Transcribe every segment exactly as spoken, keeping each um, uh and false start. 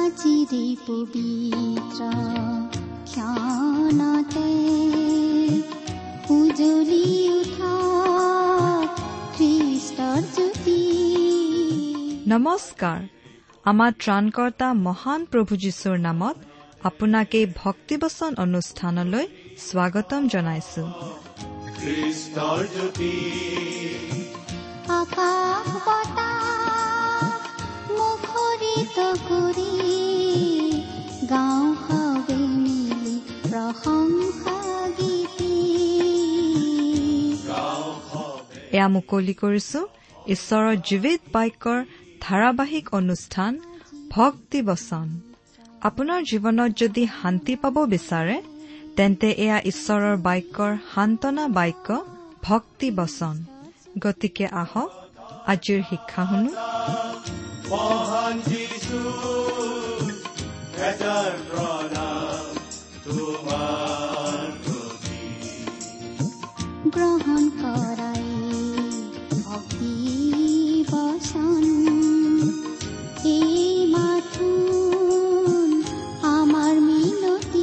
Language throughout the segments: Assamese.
আজিৰে পবিত্ৰ ক্ষণতে উজলি উঠা খ্ৰীষ্টৰ জ্যোতি। নমস্কাৰ। আমাৰ ত্ৰাণকৰ্তা মহান প্ৰভু যীশুৰ নামত আপোনাক এই ভক্তিবচন অনুষ্ঠানলৈ স্বাগতম জনাইছো। খ্ৰীষ্টৰ জ্যোতি আকাশ বতাহ মুখৰিত কৰি গাঁও সবে মিলি প্ৰশংসা গীতি। এয়া মুকলি কৰিছো ঈশ্বৰৰ জীৱিত বাক্যৰ ধাৰাবাহিক অনুষ্ঠান ভক্তি বচন। আপোনাৰ জীৱনত যদি শান্তি পাব বিচাৰে তেন্তে এয়া ঈশ্বৰৰ বাক্যৰ সান্তনা বাক্য ভক্তি বচন। গতিকে আহক আজিৰ শিক্ষা শুনো। মহান যীশু হেজাৰ প্ৰণাম তোমাৰ প্ৰতি। গ্ৰহণ কৰাই ভক্তি বচন এই মাথোন আমাৰ মিনতি।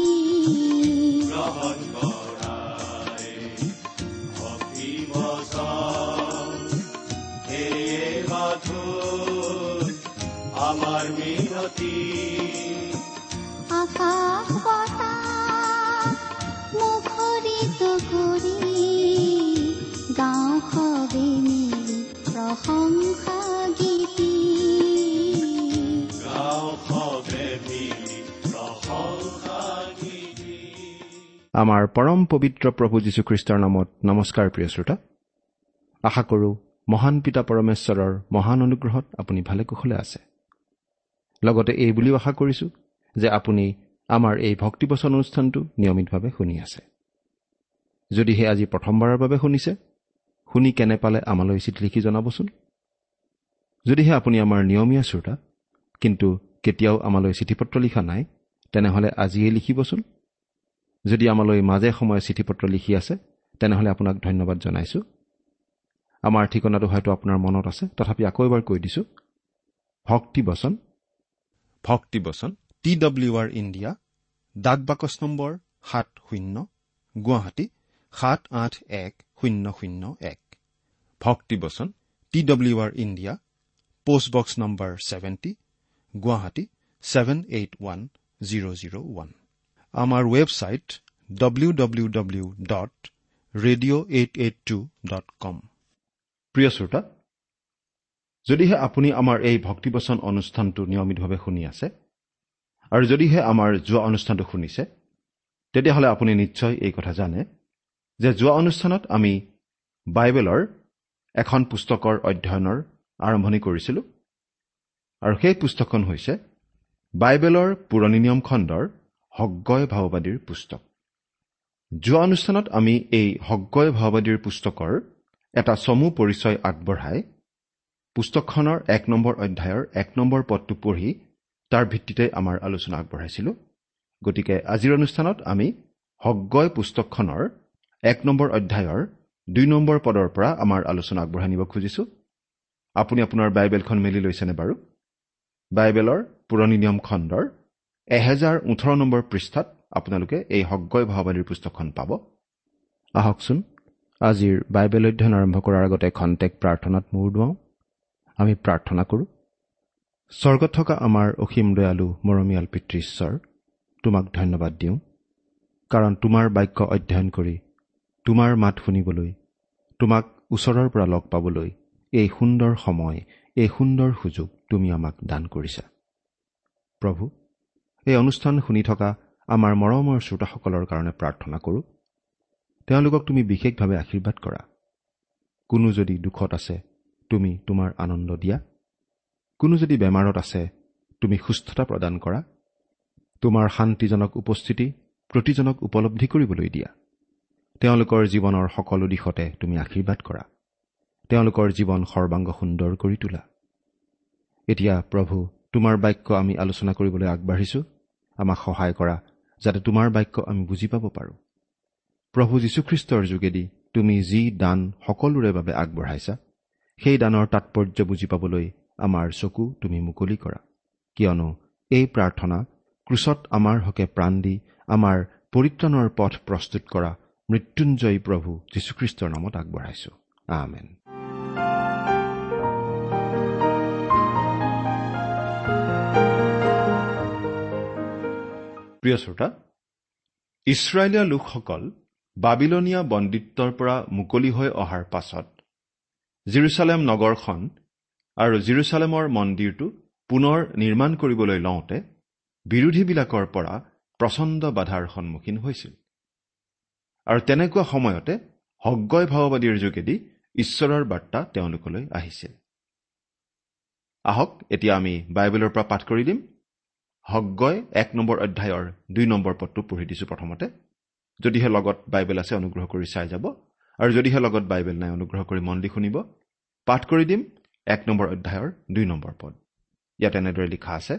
গ্ৰহণ কৰাই ভক্তি বচন এই মাথোন আমাৰ মিনতি। আকাশ বতাহ মুখৰিত কৰি গাঁও সবে মিলি প্ৰশংসা গীতি। গাঁও সবে মিলি প্ৰশংসা গীতি। আমাৰ পৰম পবিত্ৰ প্ৰভু যীশুখ্ৰীষ্টৰ নামত নমস্কাৰ। প্ৰিয় শ্ৰোতা, আশা কৰোঁ মহান পিতা পৰমেশ্বৰৰ মহান অনুগ্ৰহত আপুনি ভালে কুশলে আছে। লগতে এই বুলিও আশা কৰিছোঁ যে আপুনি আমাৰ এই ভক্তিবচন অনুষ্ঠানটো নিয়মিতভাৱে শুনি আছে। যদিহে আজি প্ৰথমবাৰৰ বাবে শুনিছে, শুনি কেনে পালে আমালৈ চিঠি লিখি জনাবচোন। যদিহে আপুনি আমাৰ নিয়মীয়া শ্ৰোতা কিন্তু কেতিয়াও আমালৈ চিঠি পত্ৰ লিখা নাই, তেনেহ'লে আজিয়েই লিখিবচোন। যদি আমালৈ মাজে সময়ে চিঠি পত্ৰ লিখি আছে, তেনেহ'লে আপোনাক ধন্যবাদ জনাইছোঁ। আমাৰ ঠিকনাটো হয়তো আপোনাৰ মনত আছে, তথাপি আকৌ এবাৰ কৈ দিছোঁ। ভক্তিবচন, ভক্তিবচন টি ডব্লিউ আৰ ইণ্ডিয়া, ডাক বাকচ নম্বৰ সাত শূন্য, গুৱাহাটী সাত আঠ এক শূন্য শূন্য এক। ভক্তিবচন T W R India, postbox number seventy, Guwahati seven eight one zero' zero' one. আমাৰ website W W W dot radio' eight eight two dot com. প্ৰিয় শ্ৰোতা, যদিহে আপুনি আমাৰ এই ভক্তিবচন অনুষ্ঠানটো নিয়মিতভাৱে শুনি আছে আৰু যদিহে আমাৰ যোৱা অনুষ্ঠানটো শুনিছে, তেতিয়াহ'লে আপুনি নিশ্চয় এই কথা জানে যে যোৱা অনুষ্ঠানত আমি বাইবেলৰ এখন পুস্তকৰ অধ্যয়নৰ আৰম্ভণি কৰিছিলোঁ আৰু সেই পুস্তকখন হৈছে বাইবেলৰ পুৰণি নিয়ম খণ্ডৰ হগ্গয় ভাৱবাদীৰ পুস্তক। যোৱা অনুষ্ঠানত আমি এই হগ্গয় ভাৱবাদীৰ পুস্তকৰ এটা চমু পৰিচয় আগবঢ়াই পুস্তকখনৰ এক নম্বৰ অধ্যায়ৰ এক নম্বৰ পদটো পঢ়ি তাৰ ভিত্তিতে আমাৰ আলোচনা আগবঢ়াইছিলোঁ। গতিকে আজিৰ অনুষ্ঠানত আমি হগ্গয় পুস্তকখনৰ এক নম্বৰ অধ্যায়ৰ দুই নম্বৰ পদৰ পৰা আমাৰ আলোচনা আগবঢ়াই নিব খুজিছোঁ। আপুনি আপোনাৰ বাইবেলখন মেলি লৈছেনে বাৰু? বাইবেলৰ পুৰণি নিয়ম খণ্ডৰ এহেজাৰ ওঠৰ নম্বৰ পৃষ্ঠাত আপোনালোকে এই হগ্গয় ভাৱবাদীৰ পুস্তকখন পাব। আহকচোন আজিৰ বাইবেল অধ্যয়ন আৰম্ভ কৰাৰ আগতে খন্তেক প্ৰাৰ্থনাত মূৰ দুৱাওঁ। আমি প্ৰাৰ্থনা কৰোঁ। স্বৰ্গত থকা আমাৰ অসীম দয়ালু মৰমীয়াল পিতৃ ঈশ্বৰ, তোমাক ধন্যবাদ দিওঁ, কাৰণ তোমাৰ বাক্য অধ্যয়ন কৰি তোমাৰ মাত শুনিবলৈ, তোমাক ওচৰৰ পৰা লগ পাবলৈ এই সুন্দৰ সময়, এই সুন্দৰ সুযোগ তুমি আমাক দান কৰিছা। প্ৰভু, এই অনুষ্ঠান শুনি থকা আমাৰ মৰমৰ শ্ৰোতাসকলৰ কাৰণে প্ৰাৰ্থনা কৰোঁ। তেওঁলোকক তুমি বিশেষভাৱে আশীৰ্বাদ কৰা। কোনো যদি দুখত আছে, তুমি তোমাৰ আনন্দ দিয়া। কোনো যদি বেমাৰত আছে, তুমি সুস্থতা প্ৰদান কৰা। তোমাৰ শান্তিজনক উপস্থিতি প্ৰতিজনক উপলব্ধি কৰিবলৈ দিয়া। তেওঁলোকৰ জীৱনৰ সকলো দিশতে তুমি আশীৰ্বাদ কৰা। তেওঁলোকৰ জীৱন সৰ্বাংগ সুন্দৰ কৰি তোলা। এতিয়া প্ৰভু, তোমাৰ বাক্য আমি আলোচনা কৰিবলৈ আগবাঢ়িছোঁ। আমাক সহায় কৰা, যাতে তোমাৰ বাক্য আমি বুজি পাব পাৰোঁ। প্ৰভু যীশুখ্ৰীষ্টৰ যোগেদি তুমি যি দান সকলোৰে বাবে আগবঢ়াইছা, সেই দানৰ তাৎপৰ্য বুজি পাবলৈ আমাৰ চকু তুমি মুকলি কৰা, কিয়নো এই প্ৰাৰ্থনা ক্ৰুচত আমাৰ হকে প্ৰাণ দি আমাৰ পৰিত্ৰাণৰ পথ প্ৰস্তুত কৰা মৃত্যুঞ্জয়ী প্ৰভু যীশুখ্ৰীষ্টৰ নামত আগবঢ়াইছো। আমেন। প্ৰিয় শ্ৰোতা, ইছৰাইলীয় লোকসকল বাবিলনীয়া বন্দীত্বৰ পৰা মুকলি হৈ অহাৰ পাছত জেৰুচালেম নগৰখন আৰু জেৰুচালেমৰ মন্দিৰটো পুনৰ নিৰ্মাণ কৰিবলৈ লওঁতে বিৰোধীবিলাকৰ পৰা প্ৰচণ্ড বাধাৰ সন্মুখীন হৈছিল। আৰু তেনেকুৱা সময়তে হগ্গয় ভাৱবাদীৰ যোগেদি ঈশ্বৰৰ বাৰ্তা তেওঁলোকলৈ আহিছিল। আহক এতিয়া আমি বাইবেলৰ পৰা পাঠ কৰি দিম। হগ্গয় এক নম্বৰ অধ্যায়ৰ দুই নম্বৰ পদটো পঢ়ি দিছো। প্ৰথমতে যদিহে লগত বাইবেল আছে অনুগ্ৰহ কৰি চাই যাব, আৰু যদিহে লগত বাইবেল নাই অনুগ্ৰহ কৰি মন দি শুনিব। পাঠ কৰি দিম এক নম্বৰ অধ্যায়ৰ দুই নম্বৰ পদ। ইয়াত এনেদৰে লিখা আছে,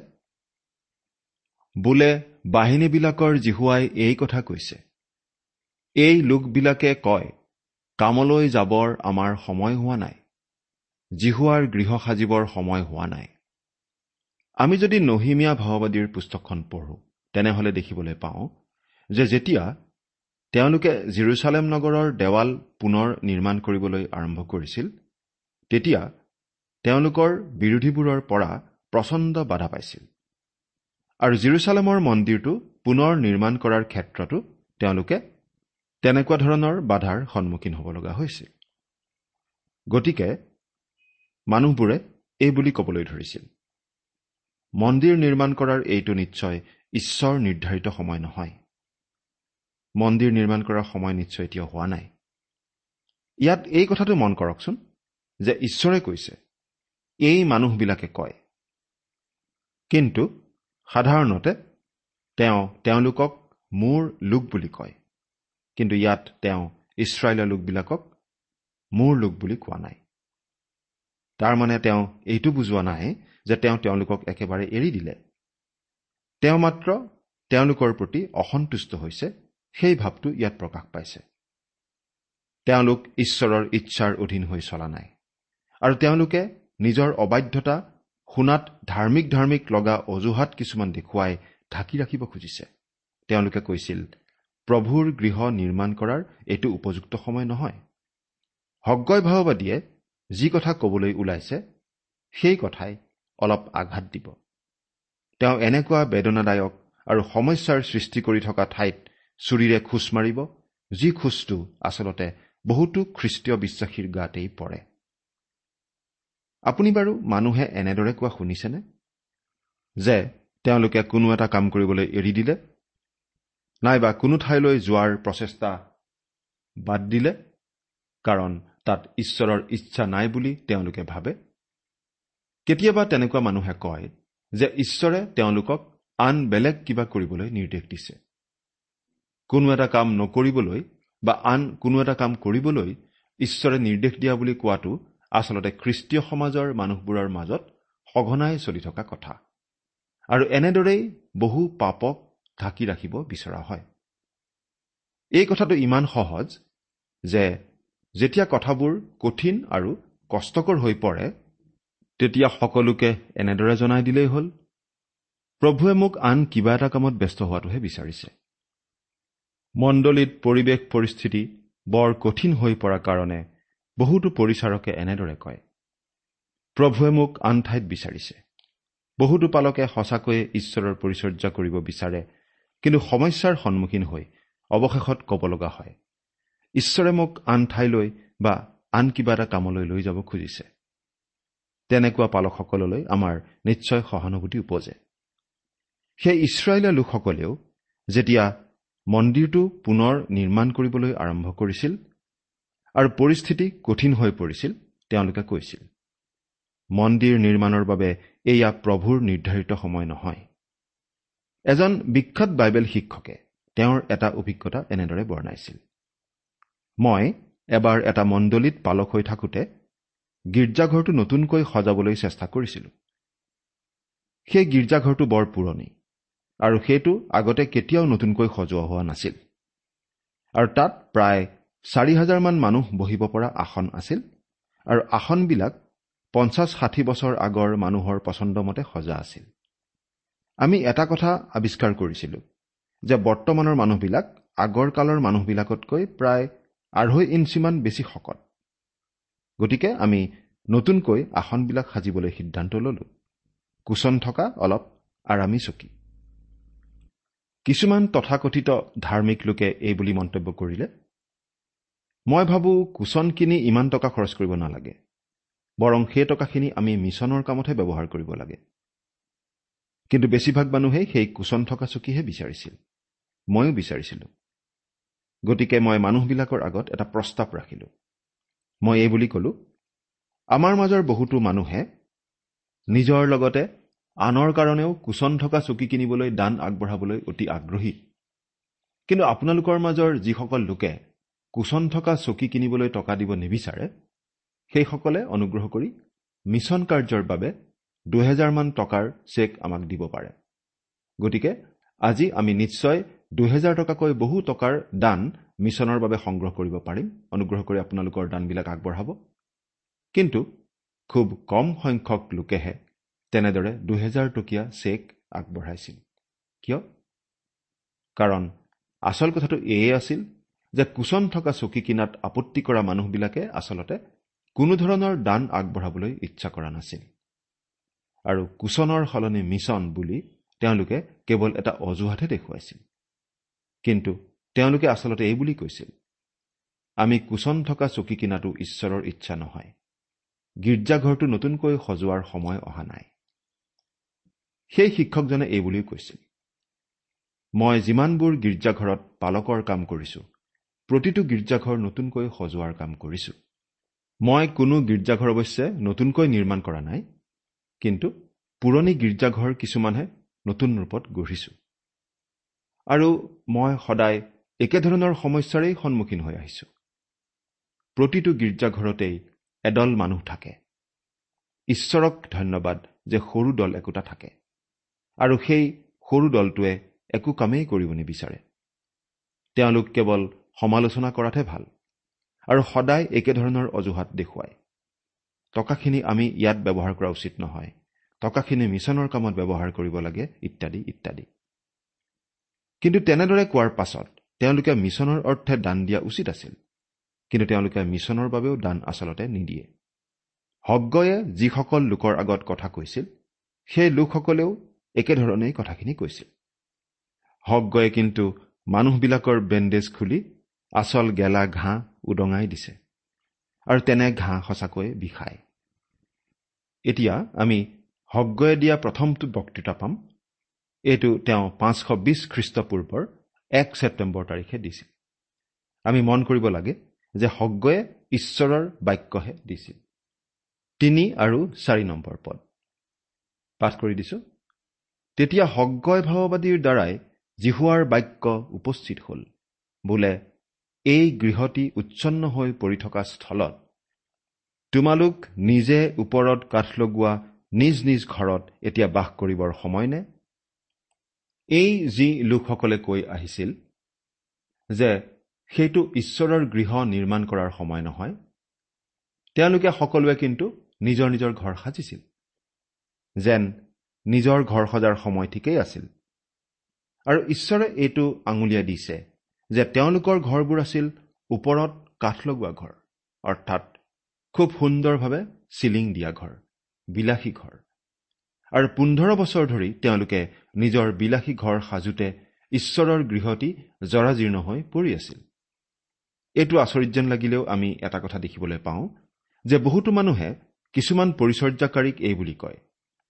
বোলে বাহিনীবিলাকৰ জিহুৱাই এই কথা কৈছে, এই লোকবিলাকে কয়, কামলৈ যাবৰ আমাৰ সময় হোৱা নাই, জিহুৱাৰ গৃহ সাজিবৰ সময় হোৱা নাই। আমি যদি নহিমীয়া ভাৱবাদীৰ পুস্তকখন পঢ়ো তেনেহলে দেখিবলৈ পাওঁ যে যেতিয়া তেওঁলোকে জেৰুচালেম নগৰৰ দেৱাল পুনৰ নিৰ্মাণ কৰিবলৈ আৰম্ভ কৰিছিল, তেতিয়া তেওঁলোকৰ বিৰোধীবোৰৰ পৰা প্ৰচণ্ড বাধা পাইছিল। আৰু জেৰুচালেমৰ মন্দিৰটো পুনৰ নিৰ্মাণ কৰাৰ ক্ষেত্ৰতো তেওঁলোকে তেনেকুৱা ধৰণৰ বাধাৰ সন্মুখীন হ'ব লগা হৈছিল। গতিকে মানুহবোৰে এই বুলি ক'বলৈ ধৰিছিল, মন্দিৰ নিৰ্মাণ কৰাৰ এইটো নিশ্চয় ঈশ্বৰ নিৰ্ধাৰিত সময় নহয়। মন্দিৰ নিৰ্মাণ কৰাৰ সময় নিশ্চয় এতিয়াও হোৱা নাই। ইয়াত এই কথাটো মন কৰকচোন যে ঈশ্বৰে কৈছে, এই মানুহবিলাকে কয়, কিন্তু সাধাৰণতে তেওঁ তেওঁলোকক মোৰ লোক বুলি কয়। কিন্তু ইয়াত তেওঁ ইছৰাইলৰ লোকবিলাকক মোৰ লোক বুলি কোৱা নাই। তাৰ মানে তেওঁ এইটো বুজোৱা নাই যে তেওঁ তেওঁলোকক একেবাৰে এৰি দিলে। তেওঁ মাত্ৰ তেওঁলোকৰ প্ৰতি অসন্তুষ্ট হৈছে, সেই ভাৱটো ইয়াত প্ৰকাশ পাইছে। তেওঁলোক ঈশ্বৰৰ ইচ্ছাৰ অধীন হৈ চলা নাই, আৰু তেওঁলোকে নিজৰ অবাধ্যতা শুনাত ধাৰ্মিক ধাৰ্মিক লগা অজুহাত কিছুমান দেখুৱাই ঢাকি ৰাখিব খুজিছে। তেওঁলোকে কৈছিল, প্ৰভুৰ গৃহ নিৰ্মাণ কৰাৰ এইটো উপযুক্ত সময় নহয়। হগ্গয় ভাৱবাদীয়ে যি কথা ক'বলৈ ওলাইছে সেই কথাই অলপ আঘাত দিব। তেওঁ এনেকুৱা বেদনাদায়ক আৰু সমস্যাৰ সৃষ্টি কৰি থকা ঠাইত চুৰিৰে খোজ মাৰিব, যি খোজটো আচলতে বহুতো খ্ৰীষ্টীয় বিশ্বাসীৰ গাতেই পৰে। আপুনি বাৰু মানুহে এনেদৰে কোৱা শুনিছেনে যে তেওঁলোকে কোনো এটা কাম কৰিবলৈ এৰি দিলে, নাইবা কোনো ঠাইলৈ যোৱাৰ প্ৰচেষ্টা বাদ দিলে, কাৰণ তাত ঈশ্বৰৰ ইচ্ছা নাই বুলি তেওঁলোকে ভাবে? কেতিয়াবা তেনেকুৱা মানুহে কয় যে ঈশ্বৰে তেওঁলোকক আন বেলেগ কিবা কৰিবলৈ নিৰ্দেশ দিছে। কোনো এটা কাম নকৰিবলৈ বা আন কোনো এটা কাম কৰিবলৈ ঈশ্বৰে নিৰ্দেশ দিয়া বুলি কোৱাটো আচলতে খ্ৰীষ্টীয় সমাজৰ মানুহবোৰৰ মাজত সঘনাই চলি থকা কথা। আৰু এনেদৰেই বহু পাপক ঢাকি ৰাখিব বিচৰা হয়। এই কথাটো ইমান সহজ যে যেতিয়া কথাবোৰ কঠিন আৰু কষ্টকৰ হৈ পৰে, তেতিয়া সকলোকে এনেদৰে জনাই দিলেই হ'ল, প্ৰভুৱে মোক আন কিবা এটা কামত ব্যস্ত হোৱাটোহে বিচাৰিছে। মণ্ডলীত পৰিৱেশ পৰিস্থিতি বৰ কঠিন হৈ পৰাৰ কাৰণে বহুতো পৰিচাৰকে এনেদৰে কয়, প্ৰভুৱে মোক আন ঠাইত বিচাৰিছে। বহুতো পালকে সঁচাকৈয়ে ঈশ্বৰৰ পৰিচৰ্যা কৰিব বিচাৰে, কিন্তু সমস্যাৰ সন্মুখীন হৈ অৱশেষত ক'ব লগা হয়, ঈশ্বৰে মোক আন ঠাইলৈ বা আন কিবা এটা কামলৈ লৈ যাব খুজিছে। তেনেকুৱা পালকসকললৈ আমাৰ নিশ্চয় সহানুভূতি উপজে। সেই ইছৰাইলীয় লোকসকলেও যেতিয়া মন্দিৰটো পুনৰ নিৰ্মাণ কৰিবলৈ আৰম্ভ কৰিছিল আৰু পৰিস্থিতি কঠিন হৈ পৰিছিল, তেওঁলোকে কৈছিল, মন্দিৰ নিৰ্মাণৰ বাবে এয়া প্ৰভুৰ নিৰ্ধাৰিত সময় নহয়। এজন বিখ্যাত বাইবেল শিক্ষকে তেওঁৰ এটা অভিজ্ঞতা এনেদৰে বৰ্ণাইছিল। মই এবাৰ এটা মণ্ডলীত পালক হৈ থাকোঁতে গীৰ্জাঘৰটো নতুনকৈ সজাবলৈ চেষ্টা কৰিছিলোঁ। সেই গীৰ্জাঘৰটো বৰ পুৰণি, আৰু সেইটো আগতে কেতিয়াও নতুনকৈ সজোৱা হোৱা নাছিল। আৰু তাত প্ৰায় চাৰি হাজাৰ মান মানুহ বহিব পৰা আসন আছিল, আৰু আসনবিলাক পঞ্চাছ ষাঠি বছৰ আগৰ মানুহৰ পচন্দমতে সজা আছিল। আমি এটা কথা আৱিষ্কাৰ কৰিছিলোঁ যে বৰ্তমানৰ মানুহবিলাক আগৰ কালৰ মানুহবিলাকতকৈ প্ৰায় আঢ়ৈ ইঞ্চিমান বেছি শকত। গতিকে আমি নতুনকৈ আসনবিলাক সাজিবলৈ সিদ্ধান্ত ললো, কুচন থকা অলপ আৰামী চকী। কিছুমান তথাকথিত ধাৰ্মিক লোকে এই বুলি মন্তব্য কৰিলে, মই ভাবো কুচন কিনি ইমান টকা খৰচ কৰিব নালাগে, বৰং সেই টকাখিনি আমি মিছনৰ কামতহে ব্যৱহাৰ কৰিব লাগে। কিন্তু বেছিভাগ মানুহেই সেই কুচন থকা চকীহে বিচাৰিছিল, ময়ো বিচাৰিছিলো। গতিকে মই মানুহবিলাকৰ আগত এটা প্ৰস্তাৱ ৰাখিলো। মই এই বুলি কলো, আমাৰ মাজৰ বহুতো মানুহে নিজৰ লগতে আনৰ কাৰণেও কুচন থকা চকী কিনিবলৈ দান আগবঢ়াবলৈ অতি আগ্ৰহী। কিন্তু আপোনালোকৰ মাজৰ যিসকল লোকে কুচন থকা চকী কিনিবলৈ টকা দিব নিবিচাৰে, সেইসকলে অনুগ্ৰহ কৰি মিছন কাৰ্যৰ বাবে দুহেজাৰ মান টকাৰ চেক আমাক দিব পাৰে। গতিকে আজি আমি নিশ্চয় দুহেজাৰ টকাকৈ বহু টকাৰ দান মিছনৰ বাবে সংগ্ৰহ কৰিব পাৰিম। অনুগ্ৰহ কৰি আপোনালোকৰ দানবিলাক আগবঢ়াব। কিন্তু খুব কম সংখ্যক লোকেহে তেনেদৰে দুহেজাৰ টকীয়া চেক আগবঢ়াইছিল। কিয়? কাৰণ আচল কথাটো এয়ে আছিল যে কুচন থকা চকী কিনাত আপত্তি কৰা মানুহবিলাকে আচলতে কোনো ধৰণৰ দান আগবঢ়াবলৈ ইচ্ছা কৰা নাছিল। আৰু কুচনৰ সলনি মিছন বুলি তেওঁলোকে কেৱল এটা অজুহাতহে দেখুৱাইছিল। কিন্তু তেওঁলোকে আচলতে এই বুলি কৈছিল, আমি কুচন থকা চকী কিনাটো ঈশ্বৰৰ ইচ্ছা নহয়, গীৰ্জাঘৰটো নতুনকৈ সজোৱাৰ সময় অহা নাই। সেই শিক্ষকজনে এই বুলিও কৈছিল, মই যিমানবোৰ গীৰ্জাঘৰত পালকৰ কাম কৰিছো, প্ৰতিটো গীৰ্জাঘৰ নতুনকৈ সজোৱাৰ কাম কৰিছো। মই কোনো গীৰ্জাঘৰ অৱশ্যে নতুনকৈ নিৰ্মাণ কৰা নাই, কিন্তু পুৰণি গীৰ্জাঘৰ কিছুমানহে নতুন ৰূপত গঢ়িছো। আৰু মই সদায় একেধৰণৰ সমস্যাৰেই সন্মুখীন হৈ আহিছো। প্ৰতিটো গীৰ্জাঘৰতেই এদল মানুহ থাকে। ঈশ্বৰক ধন্যবাদ যে সৰু দল একোটা থাকে, আৰু সেই সৰু দলটোৱে একো কামেই কৰিব নিবিচাৰে। তেওঁলোক কেৱল সমালোচনা কৰাতহে ভাল, আৰু সদায় একেধৰণৰ অজুহাত দেখুৱায়। টকাখিনি আমি ইয়াত ব্যৱহাৰ কৰা উচিত নহয়, টকাখিনি মিছনৰ কামত ব্যৱহাৰ কৰিব লাগে, ইত্যাদি ইত্যাদি। কিন্তু তেনেদৰে কোৱাৰ পাছত তেওঁলোকে মিছনৰ অৰ্থে দান দিয়া উচিত আছিল, কিন্তু তেওঁলোকে মিছনৰ বাবেও দান আচলতে নিদিয়ে। হগ্গয়ে যিসকল লোকৰ আগত কথা কৈছিল, সেই লোকসকলেও একেধৰণেই কথাখিনি কৈছিল। হগ্গয়ে কিন্তু মানুহবিলাকৰ বেণ্ডেজ খুলি আচল গেলা ঘাঁহ উদঙাই দিছে, আৰু তেনে ঘাঁহ সঁচাকৈ বিষায়। এতিয়া আমি হগ্গয়ে দিয়া প্ৰথমটো বক্তৃতা পাম। এইটো তেওঁ পাঁচশ বিশ খ্ৰীষ্টপূৰ্বৰ এক ছেপ্টেম্বৰ তাৰিখে দিছিল। আমি মন কৰিব লাগে যে হগ্গয়ে ঈশ্বৰৰ বাক্যহে দিছিল। তিনি আৰু চাৰি নম্বৰ পদ পাঠ কৰি দিছো। তেতিয়া হগ্গয় ভাৱবাদীৰ দ্বাৰাই জিহুৱাৰ বাক্য উপস্থিত হল, বোলে এই গৃহটি উচ্ছন্ন হৈ পৰি থকা স্থলত তোমালোক নিজে ওপৰত কাঠ লগোৱা নিজ নিজ ঘৰত এতিয়া বাস কৰিবৰ সময় নে? এই যি লোকসকলে কৈ আহিছিল যে সেইটো ঈশ্বৰৰ গৃহ নিৰ্মাণ কৰাৰ সময় নহয়, তেওঁলোকে সকলোৱে কিন্তু নিজৰ নিজৰ ঘৰ সাজিছিল, যেন নিজৰ ঘৰ সজাৰ সময় ঠিকেই আছিল। আৰু ঈশ্বৰে এইটো আঙুলিয়াই দিছে যে তেওঁলোকৰ ঘৰবোৰ আছিল ওপৰত কাঠ লগোৱা ঘৰ, অৰ্থাৎ খুব সুন্দৰভাৱে চিলিং দিয়া ঘৰ, বিলাসী ঘৰ। আৰু পোন্ধৰ বছৰ ধৰি তেওঁলোকে নিজৰ বিলাসী ঘৰ সাজোতে ঈশ্বৰৰ গৃহটি জৰাজীৰ্ণ হৈ পৰি আছিল। এইটো আচৰিত যেন লাগিলেও আমি এটা কথা দেখিবলৈ পাওঁ যে বহুতো মানুহে কিছুমান পৰিচৰ্যাকাৰীক এই বুলি কয়,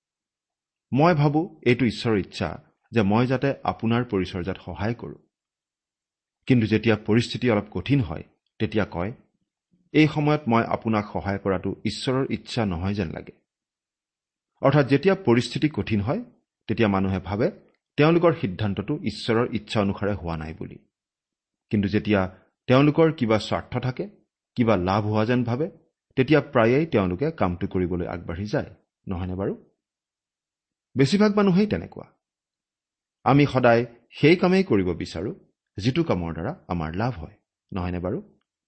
মই ভাবো এইটো ঈশ্বৰৰ ইচ্ছা যে মই যাতে আপোনাৰ পৰিচৰ্যাত সহায় কৰোঁ। কিন্তু যেতিয়া পৰিস্থিতি অলপ কঠিন হয়, তেতিয়া কয়, এই সময়ত মই আপোনাক সহায় কৰাটো ঈশ্বৰৰ ইচ্ছা নহয় যেন লাগে। অৰ্থাৎ যেতিয়া পৰিস্থিতি কঠিন হয়, তেতিয়া মানুহে ভাবে তেওঁলোকৰ সিদ্ধান্তটো ঈশ্বৰৰ ইচ্ছা অনুসাৰে হোৱা নাই বুলি। কিন্তু যেতিয়া তেওঁলোকৰ কিবা স্বাৰ্থ থাকে, কিবা লাভ হোৱা যেন ভাবে, তেতিয়া প্ৰায়েই তেওঁলোকে কামটো কৰিবলৈ আগবাঢ়ি যায়, নহয়নে বাৰু? বেছিভাগ মানুহেই তেনেকুৱা। আমি সদায় সেই কামেই কৰিব বিচাৰো যিটো কামৰ দ্বাৰা আমাৰ লাভ হয়, নহয়নে বাৰু?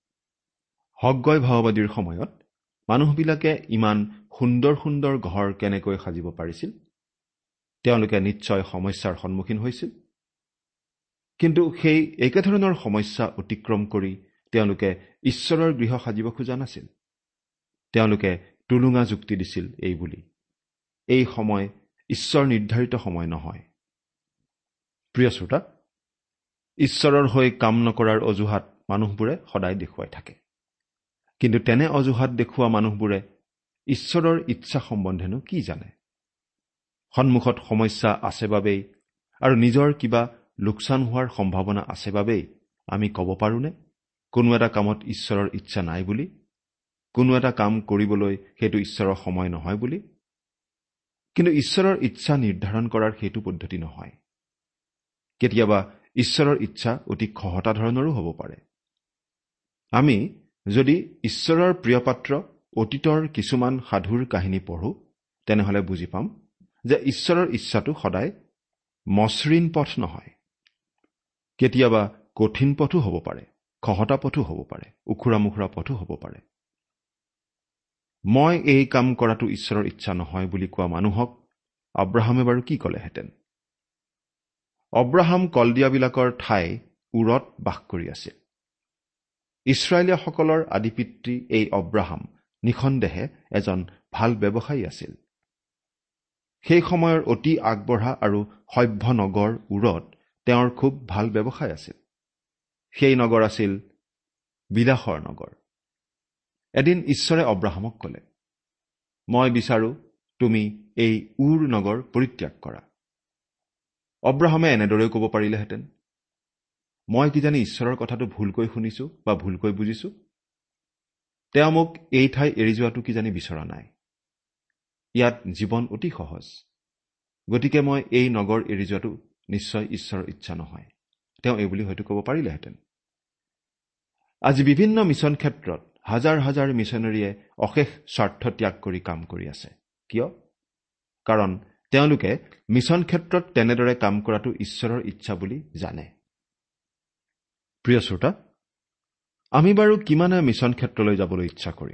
হগ্গয় ভাৱবাদীৰ সময়ত মানুহবিলাকে ইমান সুন্দৰ সুন্দৰ ঘৰ কেনেকৈ সাজিব পাৰিছিল? তেওঁলোকে নিশ্চয় সমস্যাৰ সন্মুখীন হৈছিল। কিন্তু সেই একেধৰণৰ সমস্যা অতিক্ৰম কৰি তেওঁলোকে ঈশ্বৰৰ গৃহ সাজিব খোজা নাছিল। তেওঁলোকে টুলুঙা যুক্তি দিছিল এই বুলি, এই সময় ঈশ্বৰ নিৰ্ধাৰিত সময় নহয়। প্ৰিয় শ্ৰোতা, ঈশ্বৰৰ হৈ কাম নকৰাৰ অজুহাত মানুহবোৰে সদায় দেখুৱাই থাকে। কিন্তু তেনে অজুহাত দেখুওৱা মানুহবোৰে ঈশ্বৰৰ ইচ্ছা সম্বন্ধেনো কি জানে? সন্মুখত সমস্যা আছে বাবেই আৰু নিজৰ কিবা লোকচান হোৱাৰ সম্ভাৱনা আছে বাবেই আমি ক'ব পাৰোঁনে কোনো এটা কামত ঈশ্বৰৰ ইচ্ছা নাই বুলি, কোনো এটা কাম কৰিবলৈ সেইটো ঈশ্বৰৰ সময় নহয় বুলি? কিন্তু ঈশ্বৰৰ ইচ্ছা নিৰ্ধাৰণ কৰাৰ সেইটো পদ্ধতি নহয়। কেতিয়াবা ঈশ্বৰৰ ইচ্ছা অতি খহটা ধৰণৰো হ'ব পাৰে। আমি যদি ঈশ্বৰৰ প্ৰিয় পাত্ৰ অতীতৰ কিছুমান সাধুৰ কাহিনী পঢ়োঁ, তেনেহ'লে বুজি পাম যে ঈশ্বৰৰ ইচ্ছাটো সদায় মসৃণ পথ নহয়। কেতিয়াবা কঠিন পথো হ'ব পাৰে, খহটা পথো হ'ব পাৰে, উখুৰা মুখুৰা পথো হ'ব পাৰে। মই এই কাম কৰাটো ঈশ্বৰৰ ইচ্ছা নহয় বুলি কোৱা মানুহক আব্ৰাহামে বাৰু কি ক'লেহেঁতেন? আব্ৰাহাম কলদিয়াবিলাকৰ ঠাই উৰত বাস কৰি আছিল। ইছৰাইলীয়াসকলৰ আদিপিতৃ এই আব্ৰাহাম নিঃসন্দেহে এজন ভাল ব্যৱসায়ী আছিল। সেই সময়ৰ অতি আগবঢ়া আৰু সভ্য নগৰ উৰত তেওঁৰ খুব ভাল ব্যৱসায় আছিল। সেই নগৰ আছিল বিলাসৰ নগৰ। এদিন ঈশ্বৰে আব্ৰাহামক ক'লে, মই বিচাৰো তুমি এই উৰ নগৰ পৰিত্যাগ কৰা। আব্ৰাহামে এনেদৰেও ক'ব পাৰিলেহেঁতেন, মই কিজানি ঈশ্বৰৰ কথাটো ভুলকৈ শুনিছো বা ভুলকৈ বুজিছো। তেওঁ মোক এই ঠাই এৰি যোৱাটো কিজানি বিচৰা নাই। ইয়াত জীৱন অতি সহজ, গতিকে মই এই নগৰ এৰি যোৱাটো নিশ্চয় ঈশ্বৰৰ ইচ্ছা নহয়। তেওঁ এই বুলি হয়তো ক'ব পাৰিলেহেঁতেন। আজি বিভিন্ন মিছন ক্ষেত্ৰত হাজাৰ হাজাৰ মিছনেৰীয়ে অশেষ স্বাৰ্থ ত্যাগ কৰি কাম কৰি আছে। কিয়? কাৰণ তেওঁলোকে মিছন ক্ষেত্ৰত তেনেদৰে কাম কৰাটো ঈশ্বৰৰ ইচ্ছা বুলি জানে। প্ৰিয় শ্ৰোতা, আমি বাৰু কিমানে মিছন ক্ষেত্ৰলৈ যাবলৈ ইচ্ছা কৰিম?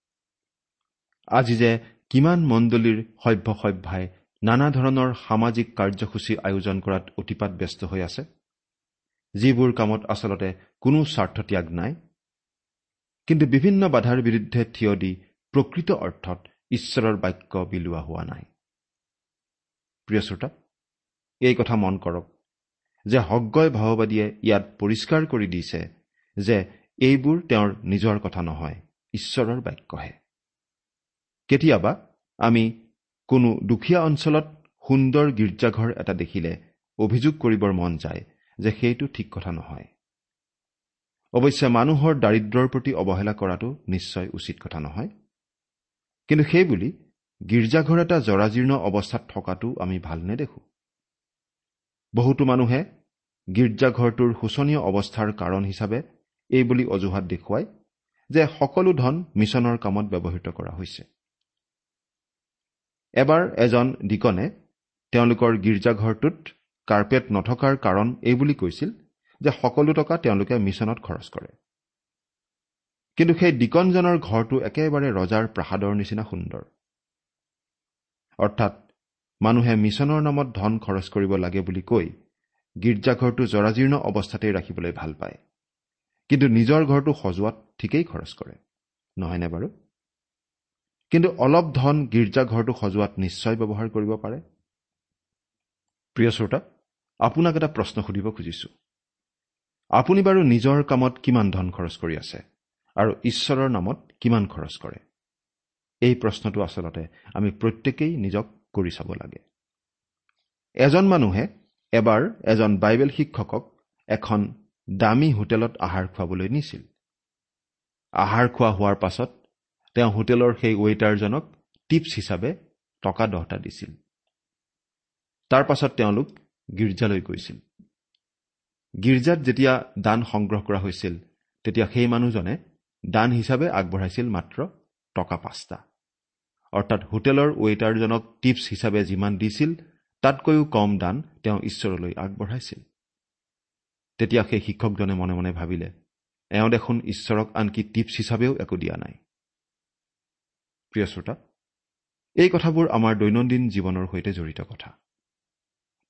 আজি যে কিমান মণ্ডলীৰ সভ্য সভ্যাই নানা ধৰণৰ সামাজিক কাৰ্যসূচী আয়োজন কৰাত অতিপাত ব্যস্ত হৈ আছে, যিবোৰ কামত আচলতে কোনো স্বাৰ্থ ত্যাগ নাই, কিন্তু বিভিন্ন বাধাৰ বিৰুদ্ধে থিয় দি প্ৰকৃত অৰ্থত ঈশ্বৰৰ বাক্য বিলোৱা হোৱা নাই। প্ৰিয় শ্ৰোতা, এই কথা মন কৰক যে হগ্গয় ভাৱবাদীয়ে ইয়াত পৰিষ্কাৰ কৰি দিছে যে এইবোৰ তেওঁৰ নিজৰ কথা নহয়, ঈশ্বৰৰ বাক্যহে। কেতিয়াবা আমি কোনো দুখীয়া অঞ্চলত সুন্দৰ গীৰ্জাঘৰ এটা দেখিলে অভিযোগ কৰিবৰ মন যায় যে সেইটো ঠিক কথা নহয়। অৱশ্যে মানুহৰ দাৰিদ্ৰৰ প্ৰতি অৱহেলা কৰাটো নিশ্চয় উচিত কথা নহয়। কিন্তু সেই বুলি গীৰ্জাঘৰ এটা জৰাজীৰ্ণ অৱস্থাত থকাটো আমি ভাল নেদেখোঁ। বহুতো মানুহে গীৰ্জাঘৰটোৰ শোচনীয় অৱস্থাৰ কাৰণ হিচাপে এই বুলি অজুহাত দেখুৱায় যে সকলো ধন মিছনৰ কামত ব্যৱহৃত কৰা হৈছে। এবাৰ এজন ডিকনে তেওঁলোকৰ গীৰ্জাঘৰটোত কাৰ্পেট নথকাৰ কাৰণ এই বুলি কৈছিল যে সকলো টকা তেওঁলোকে মিছনত খৰচ কৰে। কিন্তু সেই ডিকনজনৰ ঘৰটো একেবাৰে ৰজাৰ প্ৰাসাদৰ নিচিনা সুন্দৰ। অৰ্থাৎ মানুহে মিছনৰ নামত ধন খৰচ কৰিব লাগে বুলি কৈ গীৰ্জাঘৰটো জৰাজীৰ্ণ অৱস্থাতেই ৰাখিবলৈ ভাল পায়, কিন্তু নিজৰ ঘৰটো সজোৱাত ঠিকেই খৰচ কৰে, নহয়নে বাৰু? কিন্তু অলপ ধন গীৰ্জাঘৰটো সজোৱাত নিশ্চয় ব্যৱহাৰ কৰিব পাৰে। প্ৰিয় শ্ৰোতা, আপোনাক এটা প্ৰশ্ন সুধিব খুজিছো। আপুনি বাৰু নিজৰ কামত কিমান ধন খৰচ কৰি আছে আৰু ঈশ্বৰৰ নামত কিমান খৰচ কৰে? এই প্ৰশ্নটো আচলতে আমি প্ৰত্যেকেই নিজক কৰি চাব লাগে। এজন মানুহে এবাৰ এজন বাইবেল শিক্ষকক এখন দামী হোটেলত আহাৰ খুৱাবলৈ নিছিল। আহাৰ খোৱা হোৱাৰ পাছত তেওঁ হোটেলৰ সেই ৱেইটাৰজনক টিপছ হিচাপে টকা দহটা দিছিল। তাৰ পাছত তেওঁলোক গীৰ্জালৈ গৈছিল। গীৰ্জাত যেতিয়া দান সংগ্ৰহ কৰা হৈছিল, তেতিয়া সেই মানুহজনে দান হিচাপে আগবঢ়াইছিল মাত্ৰ টকা পাঁচটা। অৰ্থাৎ হোটেলৰ ৱেইটাৰজনক টিপছ হিচাপে যিমান দিছিল তাতকৈও কম দান তেওঁ ঈশ্বৰলৈ আগবঢ়াইছিল। তেতিয়া সেই শিক্ষকজনে মনে মনে ভাবিলে, এওঁ দেখোন ঈশ্বৰক আনকি টিপছ হিচাপেও একো দিয়া নাই। প্ৰিয় শ্ৰোতা, এই কথাবোৰ আমাৰ দৈনন্দিন জীৱনৰ সৈতে জড়িত কথা।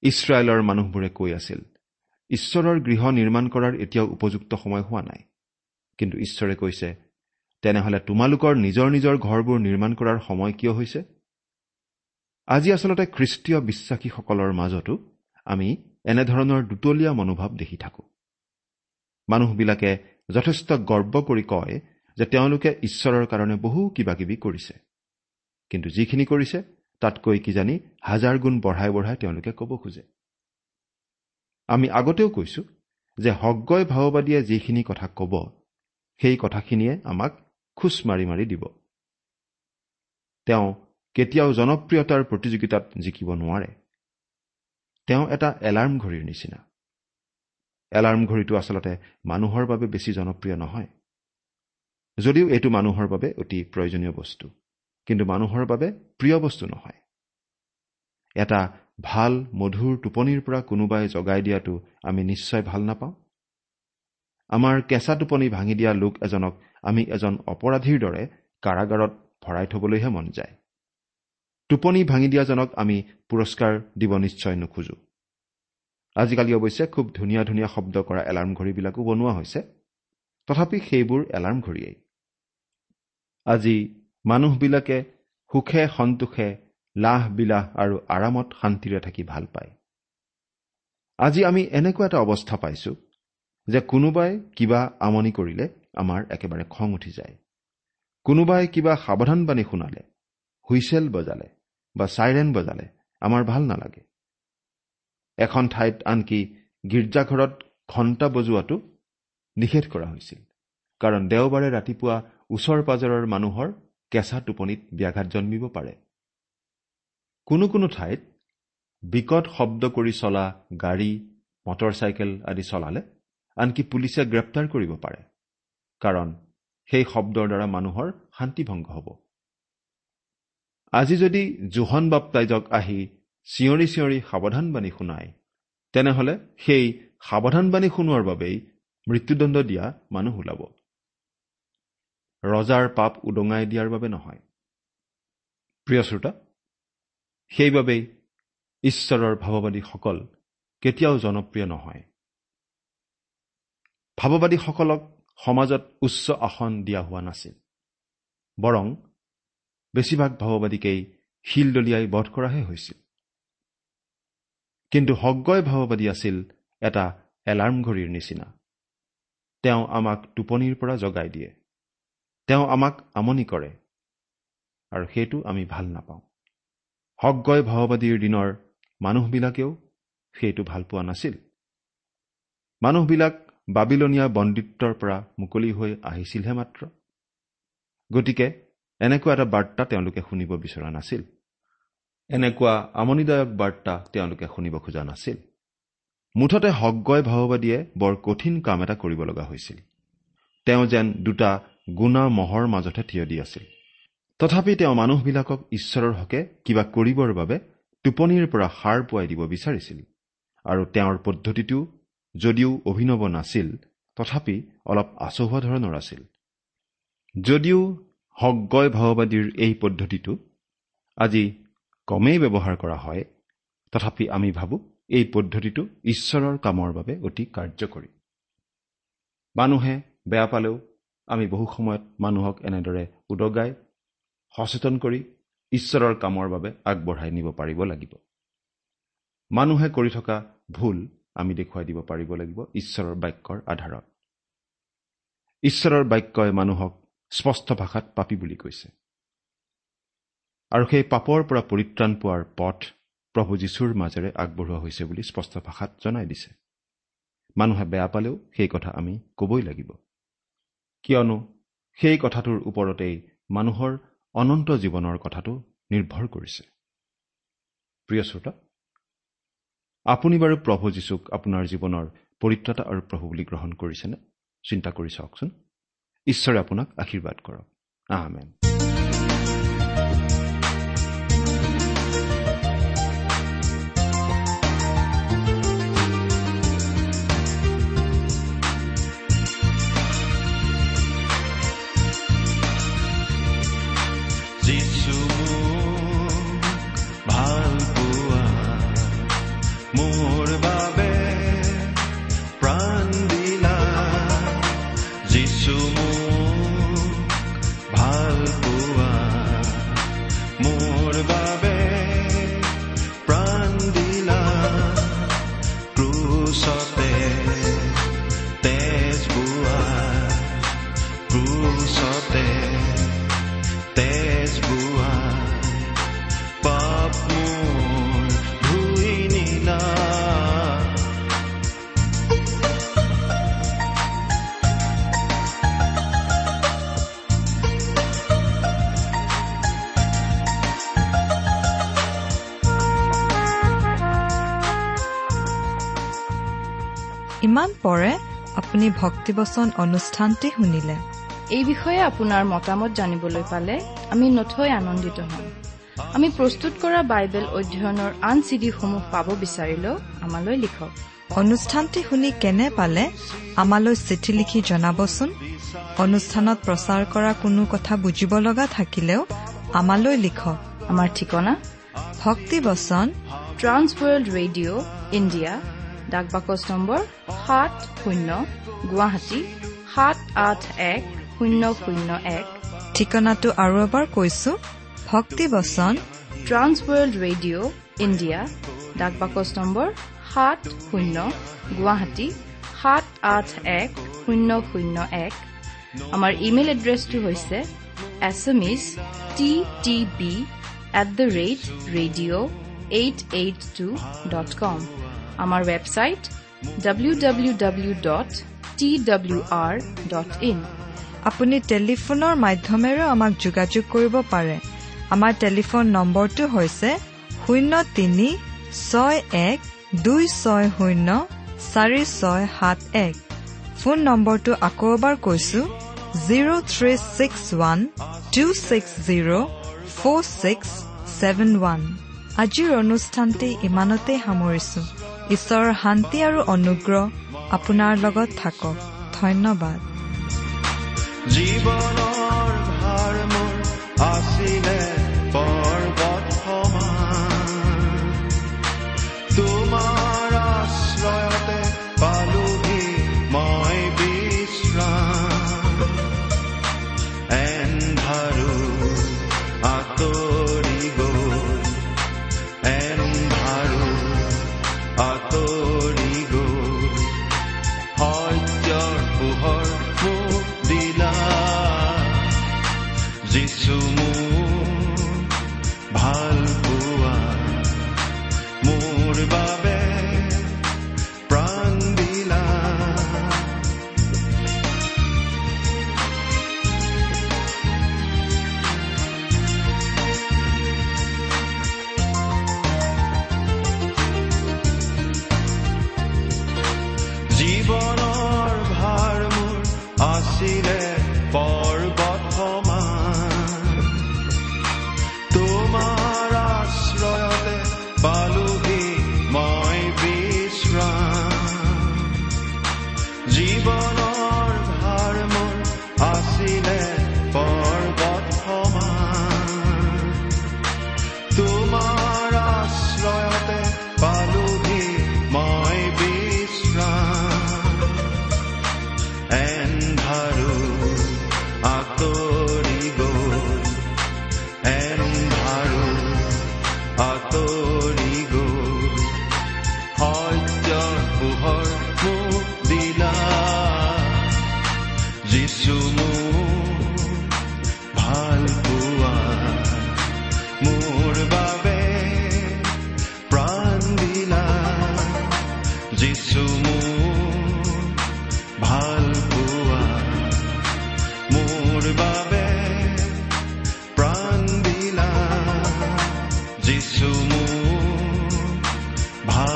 ইছৰাইলৰ মানুহবোৰে কৈ আছিল, ঈশ্বৰৰ গৃহ নিৰ্মাণ কৰাৰ এতিয়াও উপযুক্ত সময় হোৱা নাই। কিন্তু ঈশ্বৰে কৈছে, তেনেহলে তোমালোকৰ নিজৰ নিজৰ ঘৰবোৰ নিৰ্মাণ কৰাৰ সময় কিয় হৈছে? আজি আচলতে খ্ৰীষ্টীয় বিশ্বাসীসকলৰ মাজতো আমি এনেধৰণৰ দুতলীয়া মনোভাৱ দেখি থাকো। মানুহবিলাকে যথেষ্ট গৰ্ব কৰি কয় যে তেওঁলোকে ঈশ্বৰৰ কাৰণে বহু কিবা কিবি কৰিছে, কিন্তু যিখিনি কৰিছে তাতকৈ কিজানি হাজাৰ গুণ বঢ়াই বঢ়াই তেওঁলোকে ক'ব খোজে। আমি আগতেও কৈছো যে হগ্গয় ভাওবাদীয়ে যিখিনি কথা ক'ব, সেই কথাখিনিয়ে আমাক খোজ মাৰি মাৰি দিব। তেওঁ কেতিয়াও জনপ্ৰিয়তাৰ প্ৰতিযোগিতাত জিকিব নোৱাৰে। তেওঁ এটা এলাৰ্ম ঘড়ীৰ নিচিনা। এলাৰ্ম ঘড়ীটো আচলতে মানুহৰ বাবে বেছি জনপ্ৰিয় নহয়, যদিও এইটো মানুহৰ বাবে অতি প্ৰয়োজনীয় বস্তু, কিন্তু মানুহৰ বাবে প্ৰিয় বস্তু নহয়। এটা ভাল মধুৰ টোপনিৰ পৰা কোনোবাই জগাই দিয়াটো আমি নিশ্চয় ভাল নাপাওঁ। আমাৰ কেঁচা টোপনি ভাঙি দিয়া লোক এজনক আমি এজন অপৰাধীৰ দৰে কাৰাগাৰত ভৰাই থবলৈহে মন যায়। টোপনি ভাঙি দিয়াজনক আমি পুৰস্কাৰ দিব নিশ্চয় নোখোজো। আজিকালি অৱশ্যে খুব ধুনীয়া ধুনীয়া শব্দ কৰা এলাৰ্ম ঘড়ীবিলাকো বনোৱা হৈছে, তথাপি সেইবোৰ এলাৰ্ম ঘড়ীয়েই। আজি মানুহবিলাকে সুখে সন্তোষে লাহ বিলাহ আৰু আৰামত শান্তিৰে থাকি ভাল পায়। আজি আমি এনেকুৱা এটা অৱস্থা পাইছো যে কোনোবাই কিবা আমনি কৰিলে আমাৰ একেবাৰে খং উঠি যায়। কোনোবাই কিবা সাৱধানবাণী শুনালে, হুইছেল বজালে বা চাইৰেন বজালে আমাৰ ভাল নালাগে। এখন ঠাইত আনকি গীৰ্জাঘৰত ঘণ্টা বজোৱাটো নিষেধ কৰা হৈছিল, কাৰণ দেওবাৰে ৰাতিপুৱা ওচৰ পাজৰৰ মানুহৰ কেঁচা টোপনিত ব্যাঘাত জন্মিব পাৰে। কোনো কোনো ঠাইত বিকট শব্দ কৰি চলা গাড়ী, মটৰ চাইকেল আদি চলালে আনকি পুলিচে গ্ৰেপ্তাৰ কৰিব পাৰে, কাৰণ সেই শব্দৰ দ্বাৰা মানুহৰ শান্তিভংগ হ'ব। আজি যদি জোহন বাপ্তাইজক আহি চিঞৰি চিঞৰি সাৱধানবাণী শুনায়, তেনেহলে সেই সাৱধানবাণী শুনোৱাৰ বাবেই মৃত্যুদণ্ড দিয়া মানুহ ওলাব। ৰজাৰ পাপ উদঙাই দিয়াৰ বাবে নহয়। প্ৰিয় শ্ৰোতা, সেইবাবেই ঈশ্বৰৰ ভাৱবাদীসকল কেতিয়াও জনপ্ৰিয় নহয়। ভাৱবাদীসকলক সমাজত উচ্চ আসন দিয়া হোৱা নাছিল, বৰং বেছিভাগ ভাৱবাদীকেই শিল দলিয়াই বধ কৰাহে হৈছিল। কিন্তু হগ্গয় ভাৱবাদী আছিল এটা এলাৰ্ম ঘড়ীৰ নিচিনা। তেওঁ আমাক টোপনিৰ পৰা জগাই দিয়ে। তেওঁ আমাক আমনি কৰে, আৰু সেইটো আমি ভাল নাপাওঁ। হগ্গয় ভাৱবাদীৰ দিনৰ মানুহবিলাকেও সেইটো ভাল পোৱা নাছিল। মানুহবিলাক বাবিলনীয়া বন্দীত্বৰ পৰা মুকলি হৈ আহিছিলহে মাত্ৰ। গতিকে এনেকুৱা এটা বাৰ্তা তেওঁলোকে শুনিব বিচৰা নাছিল। এনেকুৱা আমনিদায়ক বাৰ্তা তেওঁলোকে শুনিব খোজা নাছিল। মুঠতে হগ্গয় ভাৱবাদীয়ে বৰ কঠিন কাম এটা কৰিব লগা হৈছিল। তেওঁ যেন দুটা গুণা মহৰ মাজতে থিয় দি আছিল। তথাপি তেওঁ মানুহবিলাকক ঈশ্বৰৰ হকে কিবা কৰিবৰ বাবে টোপনিৰ পৰা সাৰ পুৱাই দিব বিচাৰিছিল, আৰু তেওঁৰ পদ্ধতিটো যদিও অভিনৱ নাছিল, তথাপি অলপ আচহুৱা ধৰণৰ আছিল। যদিও হগ্গয় ভাৱবাদীৰ এই পদ্ধতিটো আজি কমেই ব্যৱহাৰ কৰা হয়, তথাপি আমি ভাবো এই পদ্ধতিটো ঈশ্বৰৰ কামৰ বাবে অতি কাৰ্যকৰী। মানুহে বেয়া পালেও আমি বহু সময়ত মানুহক এনেদৰে উদগাই সচেতন কৰি ঈশ্বৰৰ কামৰ বাবে আগবঢ়াই নিব পাৰিব লাগিব। মানুহে কৰি থকা ভুল আমি দেখুৱাই দিব পাৰিব লাগিব ঈশ্বৰৰ বাক্যৰ আধাৰত। ঈশ্বৰৰ বাক্যই মানুহক স্পষ্ট ভাষাত পাপী বুলি কৈছে, আৰু সেই পাপৰ পৰা পৰিত্ৰাণ পোৱাৰ পথ প্ৰভু যীশুৰ মাজেৰে আগবঢ়োৱা হৈছে বুলি স্পষ্ট ভাষাত জনাই দিছে। মানুহে বেয়া পালেও সেই কথা আমি ক'বই লাগিব, কিয়নো সেই কথাটোৰ ওপৰতেই মানুহৰ অনন্ত জীৱনৰ কথাটো নিৰ্ভৰ কৰিছে। প্ৰিয় শ্ৰোতা, আপুনি বাৰু প্ৰভু যীশুক আপোনাৰ জীৱনৰ পৰিত্ৰাতা আৰু প্ৰভু বুলি গ্ৰহণ কৰিছেনে? চিন্তা কৰি চাওকচোন। ঈশ্বৰে আপোনাক আশীৰ্বাদ কৰক। আমেন। মোৰ বাবে প্ৰাণ দিলা যিছু মোক ভাল পোৱা মোৰ বাবে প্ৰাণ দিলা ক্ৰুচতে তেজ বুৱা ক্ৰুচতে তেজ বুৱা পাপ মোৰ ধুই নিলা ইমান পৰে আপুনি ভক্তিবচন অনুষ্ঠানটি শুনিলে। এই বিষয়ে আপোনাৰ মতামত জানিবলৈ পালে আমি নথৈ আনন্দিত হ'ম। আমি প্ৰস্তুত কৰা বাইবেল অধ্যয়নৰ আন চিডিসমূহ পাব বিচাৰিলেও আমালৈ লিখক। অনুষ্ঠানটি শুনি কেনে পালে আমালৈ চিঠি লিখি জনাবচোন। অনুষ্ঠানত প্ৰচাৰ কৰা কোনো কথা বুজিব লগা থাকিলেও আমালৈ লিখক। আমাৰ ঠিকনা ভক্তিবচন, ট্ৰান্স ৱৰ্ল্ড ৰেডিঅ' ইণ্ডিয়া, ডাক বাকচ নম্বৰ সাত শূন্য গুৱাহাটী সাত আঠ এক শূন্য শূন্য এক। ঠিকনাটো আৰু এবাৰ কৈছো, ভক্তিবচন, ট্ৰান্স ৱৰ্ল্ড ৰেডিঅ' ইণ্ডিয়া, ডাক বাকচ নম্বৰ সাত শূন্য গুৱাহাটী সাত আঠ এক শূন্য শূন্য এক। আমাৰ ইমেইল এড্ৰেছটো হৈছে SMS T T B at the rate radio' eight eight two dot com. আমাৰ website W W W dot T W R dot in. আপুনি টেলিফোনৰ মাধ্যমেৰেও আমাক যোগাযোগ কৰিব পাৰে। আমাৰ টেলিফোন নম্বৰটো হৈছে শূন্য তিনি ছয় এক দুই ছয় শূন্য চাৰি ছয় সাত এক। ফোন নম্বৰটো আকৌ এবাৰ কৈছো, zero' three six one two six zero' four six seven one. আজিৰ অনুষ্ঠানটি ইমানতে সামৰিছো। ঈশ্বৰৰ শান্তি আৰু অনুগ্ৰহ আপোনাৰ লগত থাকক। ধন্যবাদ। জীৱনৰ ভাৰ মোৰ আছিলে পৰ্বত সমান, তোমাৰ আশ্ৰয়তে পালোহি মই বিশ্ৰাম। এন্ধাৰো আঁতৰি গ'ল, এন্ধাৰো আঁতৰি গ'ল, সত্যৰ পোহৰ মোক দিলা যিছু মোক ভাল পোৱা মোৰ বাবে প্ৰাণ দিলা। জীৱনৰ ভাৰ মোৰ আছিলে পৰ্বত সমান, তোমাৰ আশ্ৰয়তে পালোহি মই বিশ্ৰাম। জীৱনৰ ভাৰ মোৰ আছিলে পৰ্বত সমান, তোমাৰ আশ্ৰয়তে পালোহি মই বিশ্ৰাম। এন্ধাৰো আঁতৰি গ'ল, এন্ধাৰো আঁতৰি গ'ল, সত্যৰ পোহৰ মোক দিলা যিছু মোক ভাল পোৱা মোৰ বাবে প্ৰাণ দিলা। যিছু মোক ভাল পোৱা মোৰ বাবে প্ৰাণ দিলা। যিছু মোক ভাল